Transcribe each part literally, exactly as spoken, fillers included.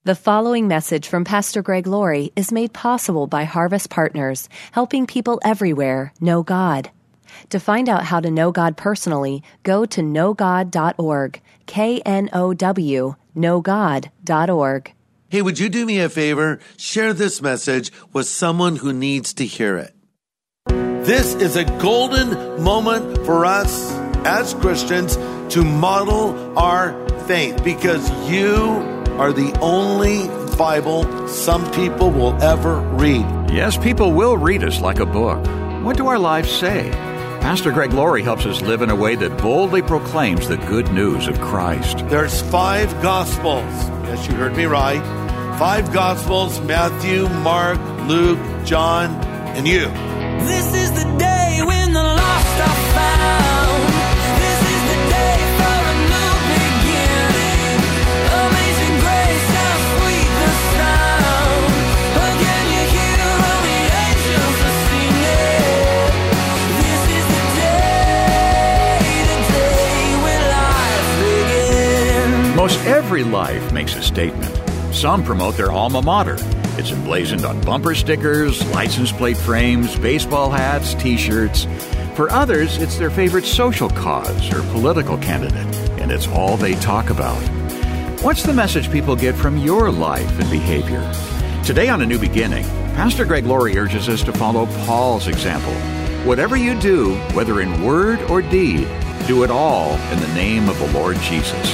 The following message from Pastor Greg Laurie is made possible by Harvest Partners, helping people everywhere know God. To find out how to know God personally, go to know god dot org, K N O W, know god dot org. Hey, would you do me a favor? Share this message with someone who needs to hear it. This is a golden moment for us as Christians to model our faith, because you are the only Bible some people will ever read. Yes, people will read us like a book. What do our lives say? Pastor Greg Laurie helps us live in a way that boldly proclaims the good news of Christ. There's five Gospels. Yes, you heard me right. Five Gospels: Matthew, Mark, Luke, John, and you. This is the day when the lost are found. This is the day for a new beginning. Amazing grace, how sweet the sound. Again you hear all the angels are singing. This is the day, the day when life begins. Most every life makes a statement. Some promote their alma mater. It's emblazoned on bumper stickers, license plate frames, baseball hats, T-shirts. For others, it's their favorite social cause or political candidate, and it's all they talk about. What's the message people get from your life and behavior? Today on A New Beginning, Pastor Greg Laurie urges us to follow Paul's example. Whatever you do, whether in word or deed, do it all in the name of the Lord Jesus.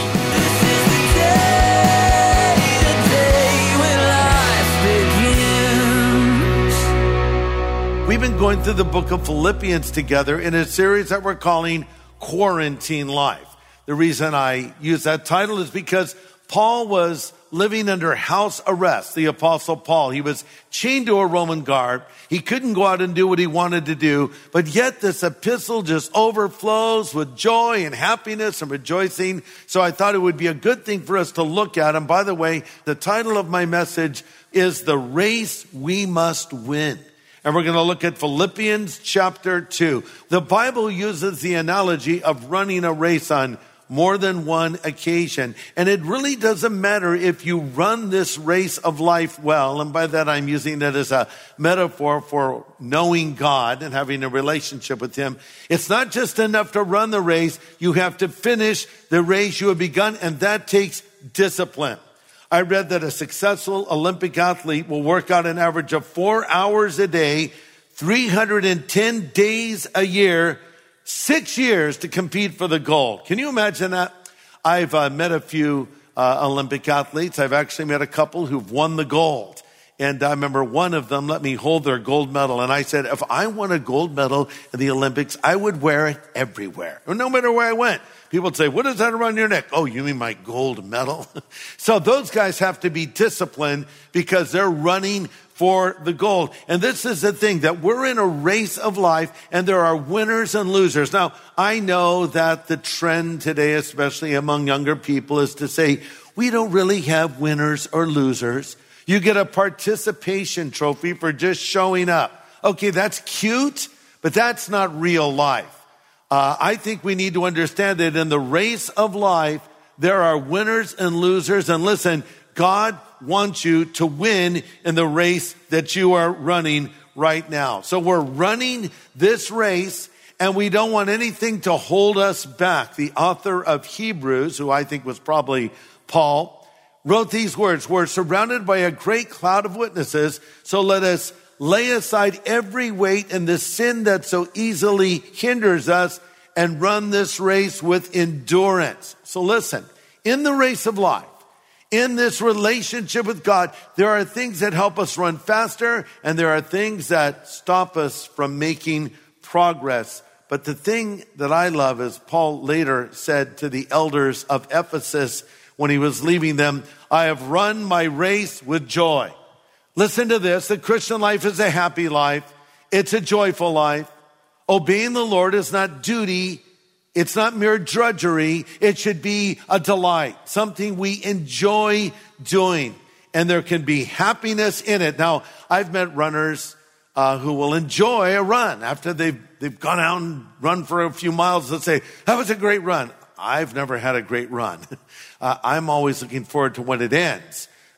We've been going through the book of Philippians together in a series that we're calling Quarantine Life. The reason I use that title is because Paul was living under house arrest, the Apostle Paul. He was chained to a Roman guard. He couldn't go out and do what he wanted to do, but yet this epistle just overflows with joy and happiness and rejoicing. So I thought it would be a good thing for us to look at. And by the way, the title of my message is The Race We Must Win. And we're going to look at Philippians chapter two. The Bible uses the analogy of running a race on more than one occasion. And it really doesn't matter if you run this race of life well. And by that, I'm using it as a metaphor for knowing God and having a relationship with Him. It's not just enough to run the race. You have to finish the race you have begun, and that takes discipline. I read that a successful Olympic athlete will work out an average of four hours a day, three hundred ten days a year, six years to compete for the gold. Can you imagine that? I've uh, met a few uh, Olympic athletes. I've actually met a couple who've won the gold. And I remember one of them let me hold their gold medal. And I said, if I won a gold medal in the Olympics, I would wear it everywhere, no matter where I went. People would say, what is that around your neck? Oh, you mean my gold medal? So those guys have to be disciplined because they're running for the gold. And this is the thing, that we're in a race of life and there are winners and losers. Now, I know that the trend today, especially among younger people, is to say, we don't really have winners or losers. You get a participation trophy for just showing up. Okay, that's cute, but that's not real life. Uh, I think we need to understand that in the race of life, there are winners and losers. And listen, God wants you to win in the race that you are running right now. So we're running this race, and we don't want anything to hold us back. The author of Hebrews, who I think was probably Paul, wrote these words: we're surrounded by a great cloud of witnesses, so let us lay aside every weight and the sin that so easily hinders us and run this race with endurance. So listen, in the race of life, in this relationship with God, there are things that help us run faster, and there are things that stop us from making progress. But the thing that I love is Paul later said to the elders of Ephesus when he was leaving them, I have run my race with joy. Listen to this. The Christian life is a happy life. It's a joyful life. Obeying the Lord is not duty. It's not mere drudgery. It should be a delight, something we enjoy doing. And there can be happiness in it. Now, I've met runners uh, who will enjoy a run after they've, they've gone out and run for a few miles. They'll say, that was a great run. I've never had a great run. uh, I'm always looking forward to when it ends.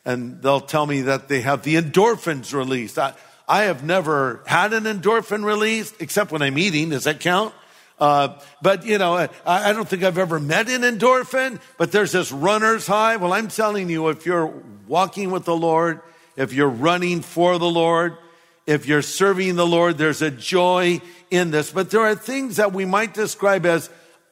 and they'll tell me that they have the endorphins released. I, I have never had an endorphin released, except when I'm eating. Does that count? Uh, but, you know, I, I don't think I've ever met an endorphin, but there's this runner's high. Well, I'm telling you, if you're walking with the Lord, if you're running for the Lord, if you're serving the Lord, there's a joy in this. But there are things that we might describe as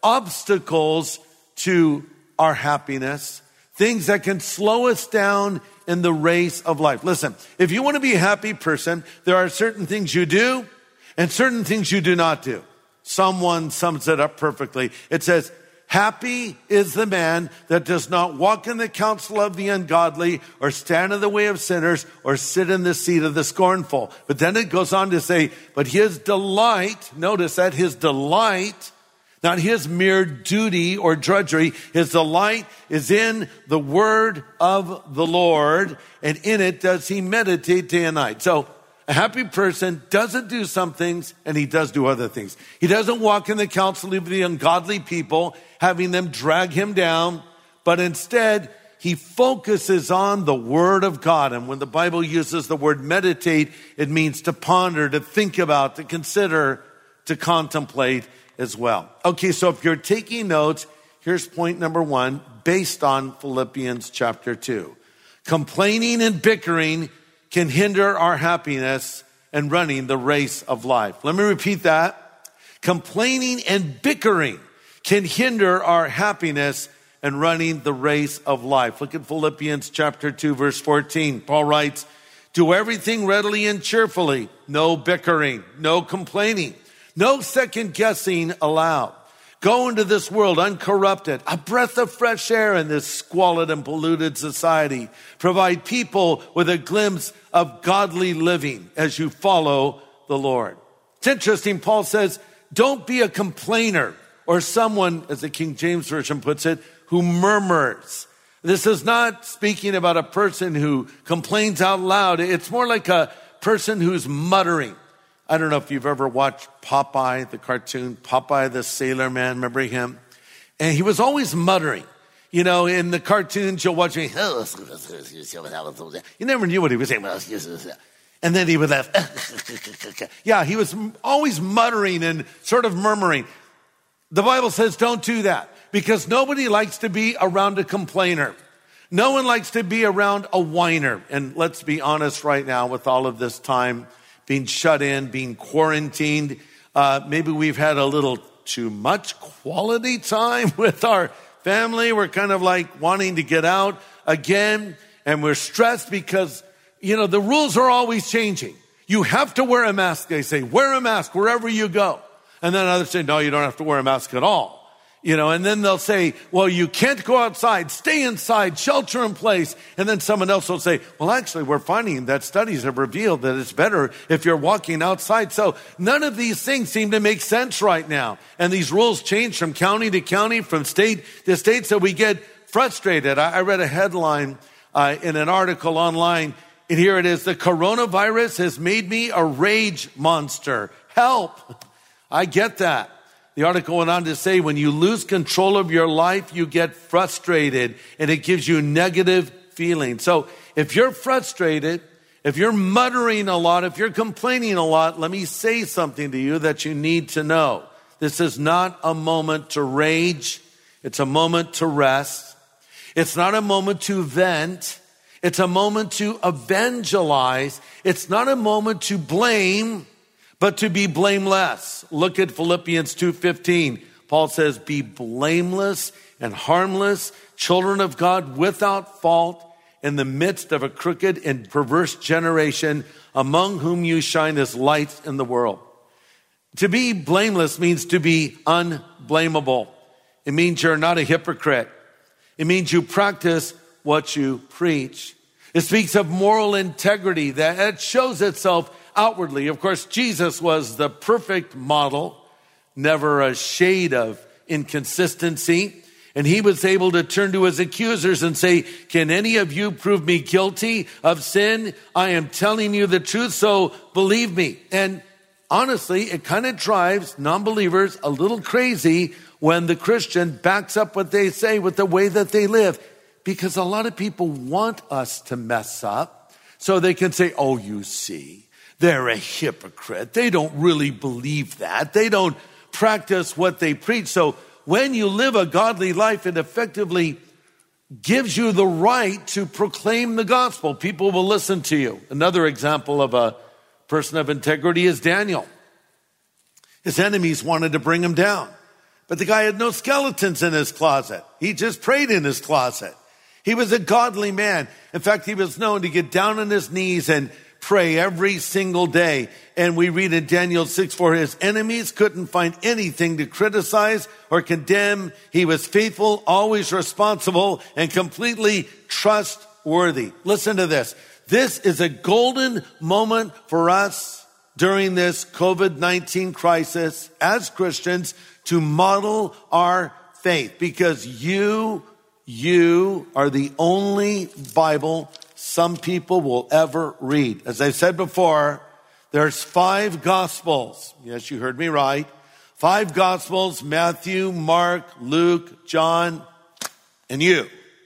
obstacles to our happiness, things that can slow us down in the race of life. Listen, if you want to be a happy person, there are certain things you do and certain things you do not do. Someone sums it up perfectly. It says, happy is the man that does not walk in the counsel of the ungodly or stand in the way of sinners or sit in the seat of the scornful. But then it goes on to say, but his delight, notice that his delight, not his mere duty or drudgery, his delight is in the word of the Lord, and in it does he meditate day and night. So a happy person doesn't do some things, and he does do other things. He doesn't walk in the counsel of the ungodly people, having them drag him down, but instead he focuses on the word of God. And when the Bible uses the word meditate, it means to ponder, to think about, to consider, to contemplate as well. Okay, so if you're taking notes, here's point number one, based on Philippians chapter two. Complaining and bickering can hinder our happiness and running the race of life. Let me repeat that. Complaining and bickering can hinder our happiness and running the race of life. Look at Philippians chapter two, verse fourteen. Paul writes, do everything readily and cheerfully. No bickering, no complaining, no second guessing allowed. Go into this world uncorrupted, a breath of fresh air in this squalid and polluted society. Provide people with a glimpse of godly living as you follow the Lord. It's interesting, Paul says, don't be a complainer or someone, as the King James Version puts it, who murmurs. This is not speaking about a person who complains out loud. It's more like a person who's muttering. I don't know if you've ever watched Popeye, the cartoon, Popeye the Sailor Man, remember him? And he was always muttering. You know, in the cartoons, you'll watch him. You never knew what he was saying. And then he would laugh. Yeah, he was always muttering and sort of murmuring. The Bible says don't do that because nobody likes to be around a complainer. No one likes to be around a whiner. And let's be honest right now with all of this time being shut in, being quarantined. Uh, maybe we've had a little too much quality time with our family. We're kind of like wanting to get out again. And we're stressed because, you know, the rules are always changing. You have to wear a mask. They say, wear a mask wherever you go. And then others say, no, you don't have to wear a mask at all. You know, and then they'll say, well, you can't go outside, stay inside, shelter in place. And then someone else will say, well, actually, we're finding that studies have revealed that it's better if you're walking outside. So none of these things seem to make sense right now. And these rules change from county to county, from state to state. So we get frustrated. I, I read a headline uh, in an article online, and here it is. The coronavirus has made me a rage monster. Help. I get that. The article went on to say, when you lose control of your life, you get frustrated and it gives you negative feelings. So if you're frustrated, if you're muttering a lot, if you're complaining a lot, let me say something to you that you need to know. This is not a moment to rage. It's a moment to rest. It's not a moment to vent. It's a moment to evangelize. It's not a moment to blame, but to be blameless. Look at Philippians two fifteen. Paul says, be blameless and harmless, children of God without fault in the midst of a crooked and perverse generation, among whom you shine as lights in the world. To be blameless means to be unblameable. It means you're not a hypocrite. It means you practice what you preach. It speaks of moral integrity that shows itself outwardly. Of course, Jesus was the perfect model, never a shade of inconsistency. And he was able to turn to his accusers and say, can any of you prove me guilty of sin? I am telling you the truth, so believe me. And honestly, it kind of drives non-believers a little crazy when the Christian backs up what they say with the way that they live. Because a lot of people want us to mess up so they can say, oh, you see, they're a hypocrite. They don't really believe that. They don't practice what they preach. So when you live a godly life, it effectively gives you the right to proclaim the gospel. People will listen to you. Another example of a person of integrity is Daniel. His enemies wanted to bring him down, but the guy had no skeletons in his closet. He just prayed in his closet. He was a godly man. In fact, he was known to get down on his knees and pray every single day. And we read in Daniel six four, his enemies couldn't find anything to criticize or condemn. He was faithful, always responsible, and completely trustworthy. Listen to this. This is a golden moment for us during this covid nineteen crisis as Christians to model our faith, because you, you are the only Bible some people will ever read. As I said before, there's five Gospels. Yes, you heard me right. Five Gospels: Matthew, Mark, Luke, John, and you.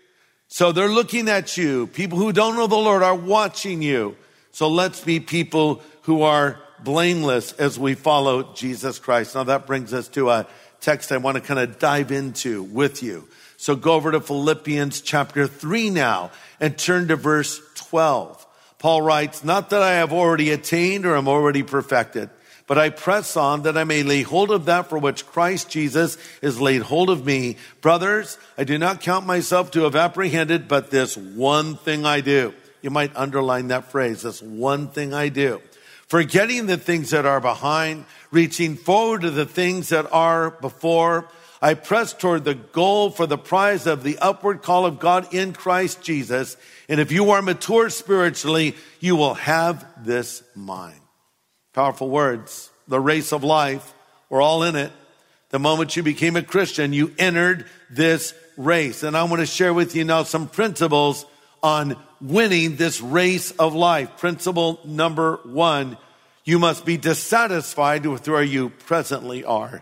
So they're looking at you. People who don't know the Lord are watching you. So let's be people who are blameless as we follow Jesus Christ. Now that brings us to a text I want to kind of dive into with you. So go over to Philippians chapter three now and turn to verse twelve. Paul writes, not that I have already attained or am already perfected, but I press on that I may lay hold of that for which Christ Jesus is laid hold of me. Brothers, I do not count myself to have apprehended, but this one thing I do. You might underline that phrase, this one thing I do. Forgetting the things that are behind, reaching forward to the things that are before, I press toward the goal for the prize of the upward call of God in Christ Jesus. And if you are mature spiritually, you will have this mind. Powerful words. The race of life, we're all in it. The moment you became a Christian, you entered this race. And I want to share with you now some principles on winning this race of life. Principle number one, you must be dissatisfied with where you presently are.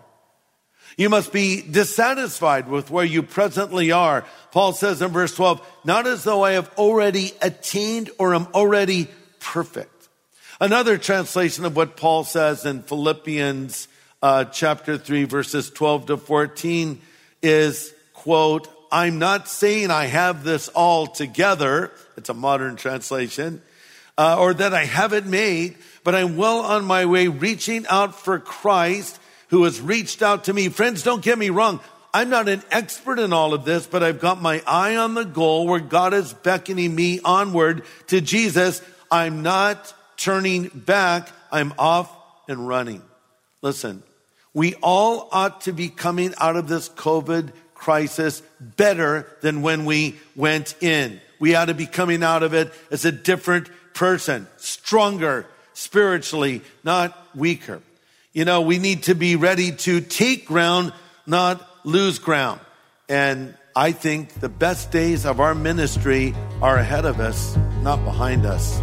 You must be dissatisfied with where you presently are. Paul says in verse twelve, not as though I have already attained or am already perfect. Another translation of what Paul says in Philippians uh, chapter three, verses twelve to fourteen is, quote, I'm not saying I have this all together. It's a modern translation. Uh, or that I have it made, but I'm well on my way reaching out for Christ who has reached out to me. Friends, don't get me wrong. I'm not an expert in all of this, but I've got my eye on the goal where God is beckoning me onward to Jesus. I'm not turning back. I'm off and running. Listen, we all ought to be coming out of this COVID crisis better than when we went in. We ought to be coming out of it as a different person, stronger spiritually, not weaker. You know, we need to be ready to take ground, not lose ground. And I think the best days of our ministry are ahead of us, not behind us.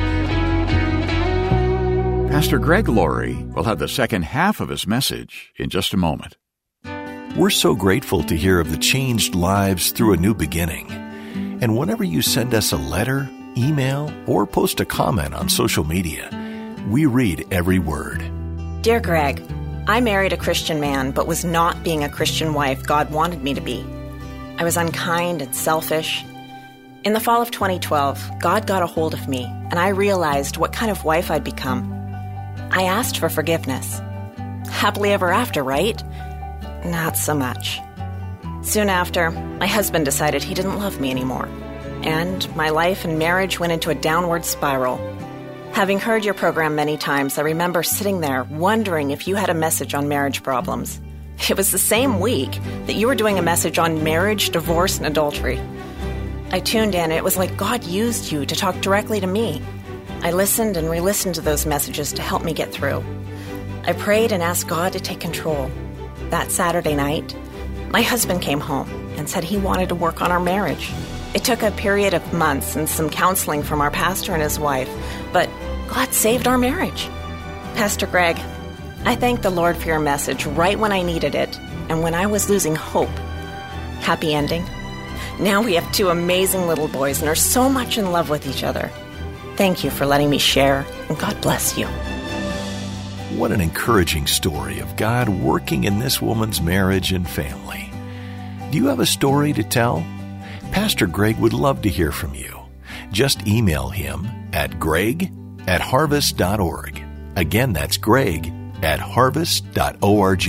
Pastor Greg Laurie will have the second half of his message in just a moment. We're so grateful to hear of the changed lives through a new beginning. And whenever you send us a letter, email, or post a comment on social media, we read every word. Dear Greg, I married a Christian man, but was not being a Christian wife God wanted me to be. I was unkind and selfish. In the fall of twenty twelve, God got a hold of me, and I realized what kind of wife I'd become. I asked for forgiveness. Happily ever after, right? Not so much. Soon after, my husband decided he didn't love me anymore, and my life and marriage went into a downward spiral. Having heard your program many times, I remember sitting there wondering if you had a message on marriage problems. It was the same week that you were doing a message on marriage, divorce, and adultery. I tuned in, and it was like God used you to talk directly to me. I listened and re-listened to those messages to help me get through. I prayed and asked God to take control. That Saturday night, my husband came home and said he wanted to work on our marriage. It took a period of months and some counseling from our pastor and his wife, but God saved our marriage. Pastor Greg, I thank the Lord for your message right when I needed it and when I was losing hope. Happy ending? Now we have two amazing little boys and are so much in love with each other. Thank you for letting me share, and God bless you. What an encouraging story of God working in this woman's marriage and family. Do you have a story to tell? Pastor Greg would love to hear from you. Just email him at greg at harvest dot org. Again, that's greg at harvest dot org.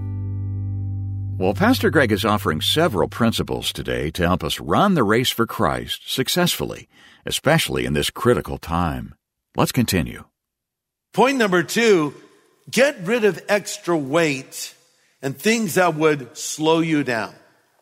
Well, Pastor Greg is offering several principles today to help us run the race for Christ successfully, especially in this critical time. Let's continue. Point number two, get rid of extra weight and things that would slow you down.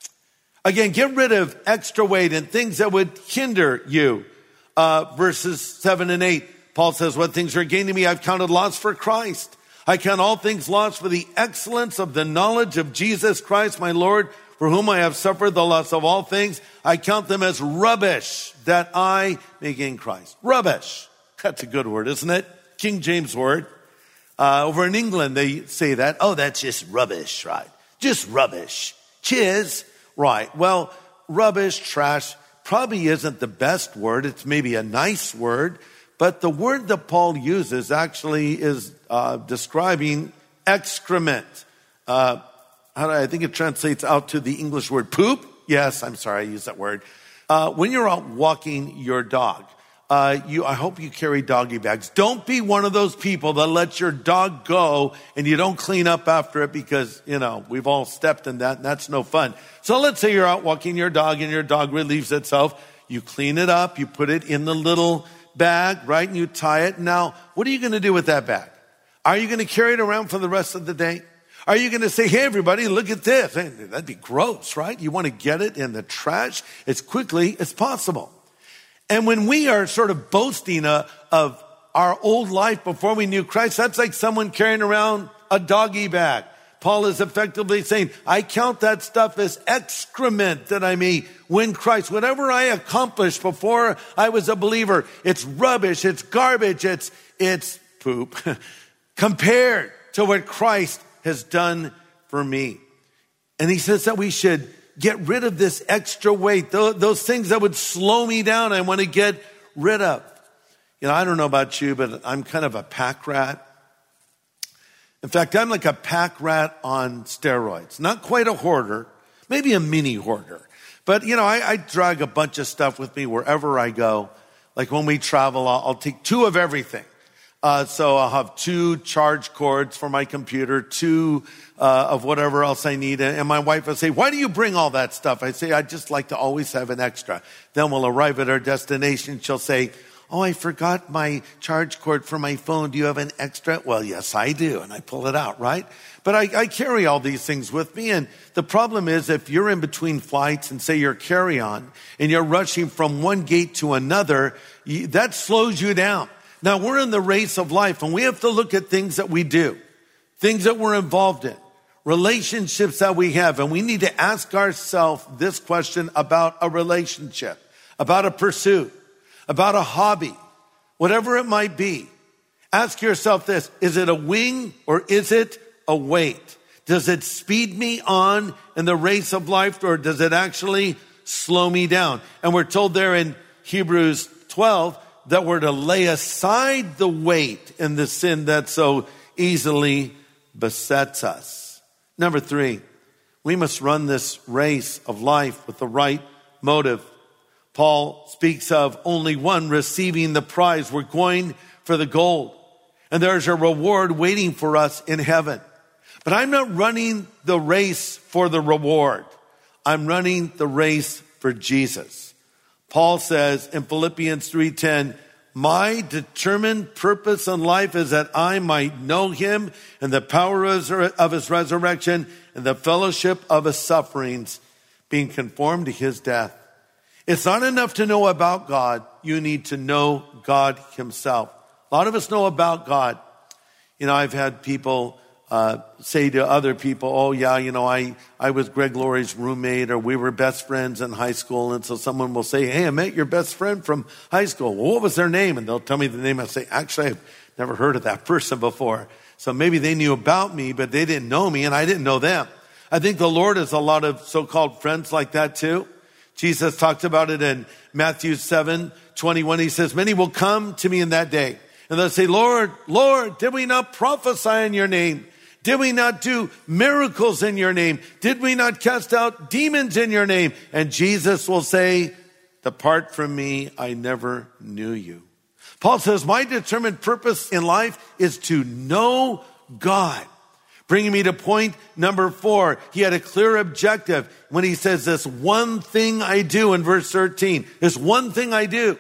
Again, get rid of extra weight and things that would hinder you. Uh, verses seven and eight, Paul says, what things are gain to me, I've counted loss for Christ. I count all things lost for the excellence of the knowledge of Jesus Christ, my Lord, for whom I have suffered the loss of all things. I count them as rubbish that I may gain Christ. Rubbish. That's a good word, isn't it? King James word. Uh, over in England, they say that. Oh, that's just rubbish, right? Just rubbish. Chiz. Right. Well, rubbish, trash, probably isn't the best word. It's maybe a nice word. But the word that Paul uses actually is uh, describing excrement. Uh, how do I, I think it translates out to the English word poop. Yes, I'm sorry, I used that word. Uh, when you're out walking your dog, uh, you, I hope you carry doggy bags. Don't be one of those people that lets your dog go and you don't clean up after it because, you know, we've all stepped in that and that's no fun. So let's say you're out walking your dog and your dog relieves itself. You clean it up, you put it in the little bag, right? And you tie it. Now, what are you going to do with that bag? Are you going to carry it around for the rest of the day? Are you going to say, hey, everybody, look at this? Hey, that'd be gross, right? You want to get it in the trash as quickly as possible. And when we are sort of boasting uh, of our old life before we knew Christ, that's like someone carrying around a doggy bag. Paul is effectively saying, I count that stuff as excrement that I may win Christ. Whatever I accomplished before I was a believer, it's rubbish, it's garbage, it's, it's poop compared to what Christ has done for me. And he says that we should get rid of this extra weight, those, those things that would slow me down, I want to get rid of. You know, I don't know about you, but I'm kind of a pack rat. In fact, I'm like a pack rat on steroids. Not quite a hoarder, maybe a mini hoarder. But, you know, I, I drag a bunch of stuff with me wherever I go. Like when we travel, I'll, I'll take two of everything. Uh, so I'll have two charge cords for my computer, two uh, of whatever else I need. And my wife will say, why do you bring all that stuff? I say, I just like to always have an extra. Then we'll arrive at our destination. She'll say, oh, I forgot my charge cord for my phone. Do you have an extra? Well, yes, I do. And I pull it out, right? But I, I carry all these things with me. And the problem is if you're in between flights and say you're carry-on and you're rushing from one gate to another, you, that slows you down. Now, we're in the race of life, and we have to look at things that we do, things that we're involved in, relationships that we have. And we need to ask ourselves this question about a relationship, about a pursuit, about a hobby, whatever it might be. Ask yourself this, is it a wing or is it a weight? Does it speed me on in the race of life, or does it actually slow me down? And we're told there in Hebrews twelve that we're to lay aside the weight and the sin that so easily besets us. Number three, we must run this race of life with the right motive. Paul speaks of only one receiving the prize. We're going for the gold, and there's a reward waiting for us in heaven. But I'm not running the race for the reward. I'm running the race for Jesus. Paul says in Philippians three ten, my determined purpose in life is that I might know him and the power of his resurrection and the fellowship of his sufferings, being conformed to his death. It's not enough to know about God. You need to know God himself. A lot of us know about God. You know, I've had people uh, say to other people, oh yeah, you know, I, I was Greg Laurie's roommate, or we were best friends in high school. And so someone will say, hey, I met your best friend from high school. Well, what was their name? And they'll tell me the name. I say, actually, I've never heard of that person before. So maybe they knew about me, but they didn't know me and I didn't know them. I think the Lord has a lot of so-called friends like that too. Jesus talked about it in Matthew seven twenty-one. He says, many will come to me in that day, and they'll say, Lord, Lord, did we not prophesy in your name? Did we not do miracles in your name? Did we not cast out demons in your name? And Jesus will say, depart from me, I never knew you. Paul says, my determined purpose in life is to know God. Bringing me to point number four. He had a clear objective when he says this one thing I do in verse thirteen. This one thing I do.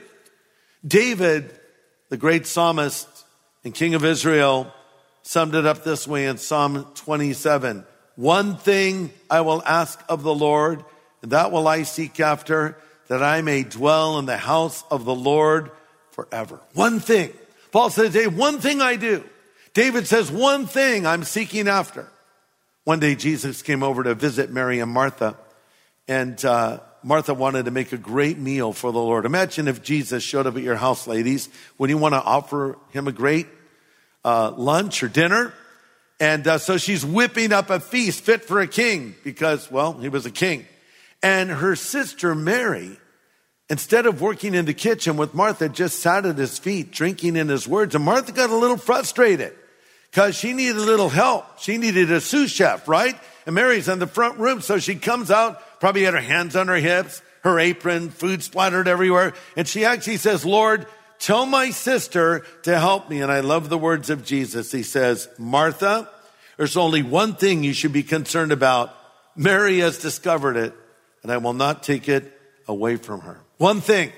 David, the great psalmist and king of Israel, summed it up this way in Psalm twenty-seven. One thing I will ask of the Lord, and that will I seek after, that I may dwell in the house of the Lord forever. One thing. Paul says, hey, one thing I do. David says, one thing I'm seeking after. One day Jesus came over to visit Mary and Martha, and uh, Martha wanted to make a great meal for the Lord. Imagine if Jesus showed up at your house, ladies. Would you want to offer him a great uh, lunch or dinner? And uh, so she's whipping up a feast fit for a king because, well, he was a king. And her sister Mary, instead of working in the kitchen with Martha, just sat at his feet, drinking in his words. And Martha got a little frustrated because she needed a little help. She needed a sous chef, right? And Mary's in the front room, so she comes out, probably had her hands on her hips, her apron, food splattered everywhere. And she actually says, Lord, tell my sister to help me. And I love the words of Jesus. He says, Martha, there's only one thing you should be concerned about. Mary has discovered it, and I will not take it away from her. One thing.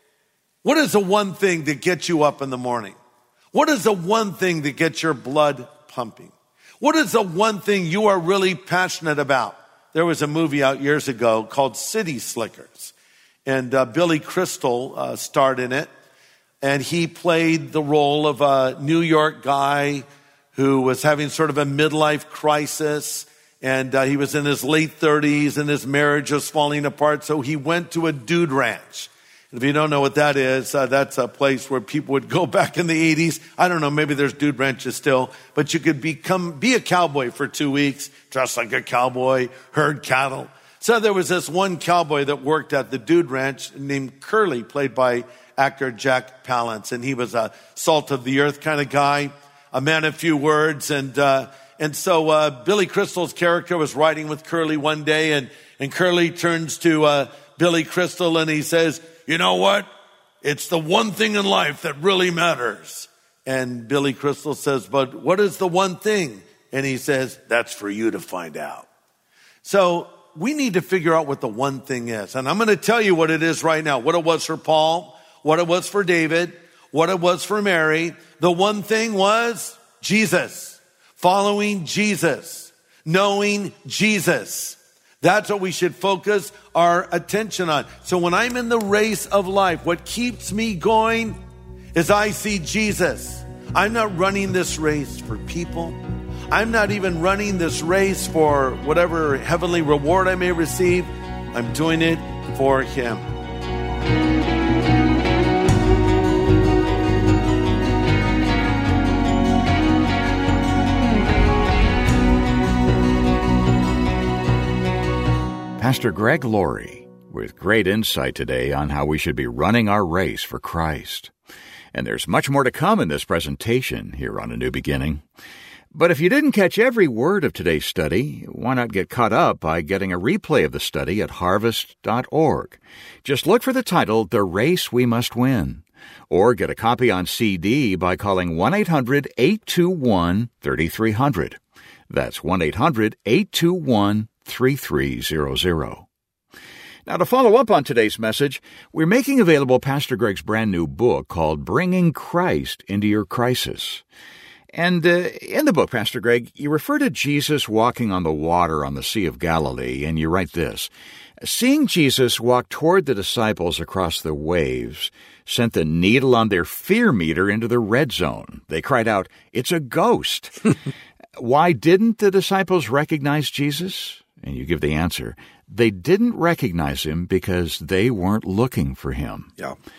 What is the one thing that gets you up in the morning? What is the one thing that gets your blood pumping? What is the one thing you are really passionate about? There was a movie out years ago called City Slickers, and uh, Billy Crystal uh, starred in it, and he played the role of a New York guy who was having sort of a midlife crisis, and uh, he was in his late thirties, and his marriage was falling apart, so he went to a dude ranch. If you don't know what that is, uh, that's a place where people would go back in the eighties. I don't know, maybe there's dude ranches still, but you could become, be a cowboy for two weeks, dress like a cowboy, herd cattle. So there was this one cowboy that worked at the dude ranch named Curly, played by actor Jack Palance. And he was a salt of the earth kind of guy, a man of few words. And, uh, and so, uh, Billy Crystal's character was riding with Curly one day, and, and Curly turns to, uh, Billy Crystal and he says, you know what? It's the one thing in life that really matters. And Billy Crystal says, but what is the one thing? And he says, that's for you to find out. So we need to figure out what the one thing is. And I'm going to tell you what it is right now. What it was for Paul, what it was for David, what it was for Mary. The one thing was Jesus. Following Jesus. Knowing Jesus. That's what we should focus our attention on. So when I'm in the race of life, what keeps me going is I see Jesus. I'm not running this race for people. I'm not even running this race for whatever heavenly reward I may receive. I'm doing it for him. Pastor Greg Laurie with great insight today on how we should be running our race for Christ. And there's much more to come in this presentation here on A New Beginning. But if you didn't catch every word of today's study, why not get caught up by getting a replay of the study at harvest dot org? Just look for the title, The Race We Must Win. Or get a copy on C D by calling one eight hundred eight two one three three zero zero. That's one eight hundred eight two one three three zero zero. Now, to follow up on today's message, we're making available Pastor Greg's brand new book called Bringing Christ into Your Crisis. And uh, in the book, Pastor Greg, you refer to Jesus walking on the water on the Sea of Galilee, and you write this: seeing Jesus walk toward the disciples across the waves sent the needle on their fear meter into the red zone. They cried out, "It's a ghost." Why didn't the disciples recognize Jesus? And you give the answer. They didn't recognize him because they weren't looking for him. Yeah.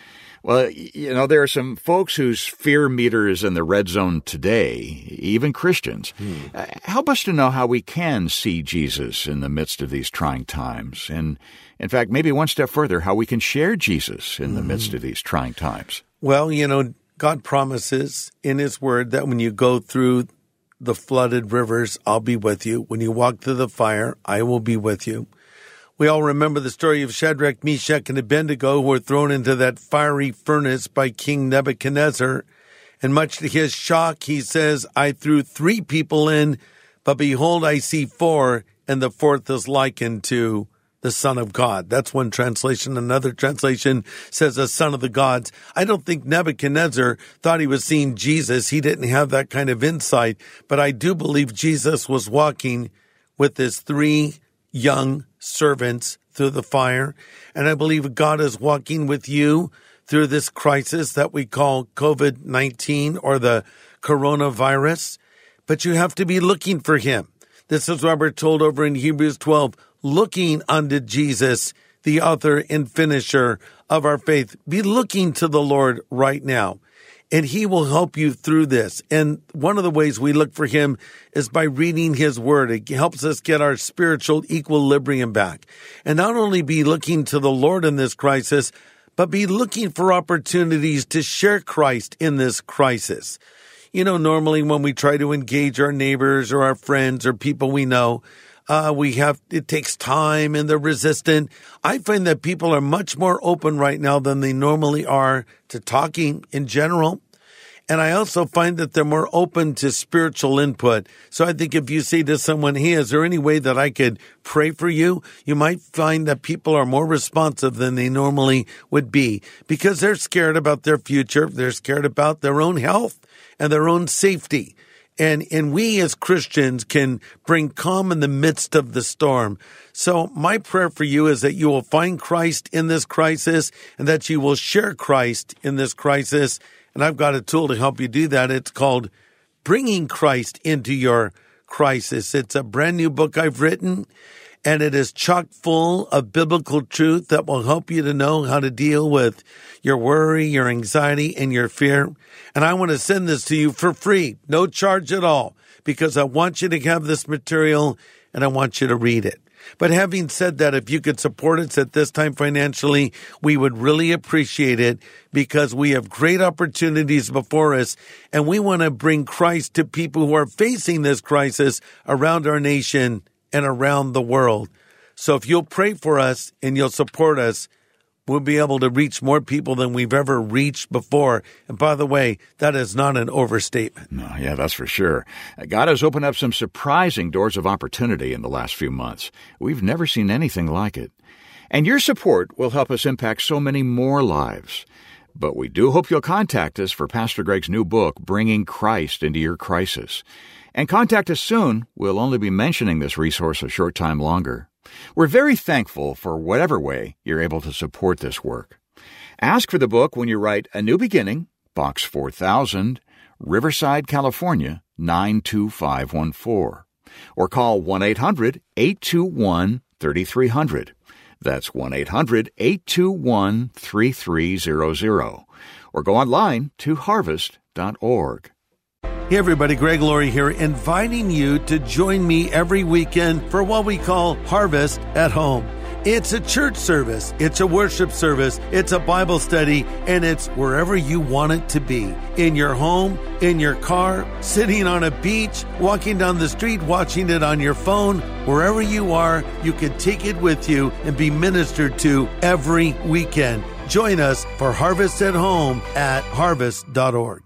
Well, you know, there are some folks whose fear meter is in the red zone today, even Christians. Hmm. Uh, help us to know how we can see Jesus in the midst of these trying times. And, in fact, maybe one step further, how we can share Jesus in the mm-hmm. midst of these trying times. Well, you know, God promises in His Word that when you go through the flooded rivers, I'll be with you. When you walk through the fire, I will be with you. We all remember the story of Shadrach, Meshach, and Abednego, who were thrown into that fiery furnace by King Nebuchadnezzar. And much to his shock, he says, I threw three people in, but behold, I see four, and the fourth is likened to the Son of God. That's one translation. Another translation says the Son of the Gods. I don't think Nebuchadnezzar thought he was seeing Jesus. He didn't have that kind of insight, but I do believe Jesus was walking with his three young servants through the fire. And I believe God is walking with you through this crisis that we call covid nineteen or the coronavirus. But you have to be looking for Him. This is what we're told over in Hebrews twelve, looking unto Jesus, the author and finisher of our faith. Be looking to the Lord right now, and He will help you through this. And one of the ways we look for Him is by reading His Word. It helps us get our spiritual equilibrium back. And not only be looking to the Lord in this crisis, but be looking for opportunities to share Christ in this crisis. You know, normally when we try to engage our neighbors or our friends or people we know, uh, we have, it takes time and they're resistant. I find that people are much more open right now than they normally are to talking in general. And I also find that they're more open to spiritual input. So I think if you say to someone, hey, is there any way that I could pray for you? You might find that people are more responsive than they normally would be because they're scared about their future. They're scared about their own health and their own safety. And, and we as Christians can bring calm in the midst of the storm. So my prayer for you is that you will find Christ in this crisis and that you will share Christ in this crisis. And I've got a tool to help you do that. It's called Bringing Christ into Your Crisis. It's a brand new book I've written, and it is chock full of biblical truth that will help you to know how to deal with your worry, your anxiety, and your fear. And I want to send this to you for free, no charge at all, because I want you to have this material and I want you to read it. But having said that, if you could support us at this time financially, we would really appreciate it because we have great opportunities before us, and we want to bring Christ to people who are facing this crisis around our nation and around the world. So if you'll pray for us and you'll support us, we'll be able to reach more people than we've ever reached before. And by the way, that is not an overstatement. No, yeah, that's for sure. God has opened up some surprising doors of opportunity in the last few months. We've never seen anything like it. And your support will help us impact so many more lives. But we do hope you'll contact us for Pastor Greg's new book, Bringing Christ into Your Crisis. And contact us soon. We'll only be mentioning this resource a short time longer. We're very thankful for whatever way you're able to support this work. Ask for the book when you write A New Beginning, Box four thousand, Riverside, California, nine two five one four. Or call one eight hundred eight two one three three zero zero. That's one eight hundred eight two one three three zero zero. Or go online to harvest dot org. Hey everybody, Greg Laurie here, inviting you to join me every weekend for what we call Harvest at Home. It's a church service, it's a worship service, it's a Bible study, and it's wherever you want it to be. In your home, in your car, sitting on a beach, walking down the street, watching it on your phone, wherever you are, you can take it with you and be ministered to every weekend. Join us for Harvest at Home at harvest dot org.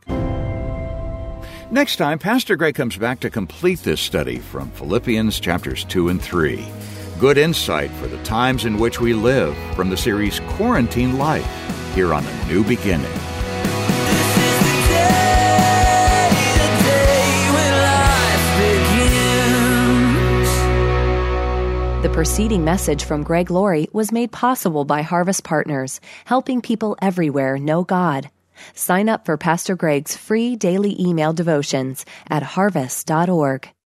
Next time, Pastor Greg comes back to complete this study from Philippians chapters two and three. Good insight for the times in which we live from the series Quarantine Life, here on A New Beginning. The preceding message from Greg Laurie was made possible by Harvest Partners, helping people everywhere know God. Sign up for Pastor Greg's free daily email devotions at harvest dot org.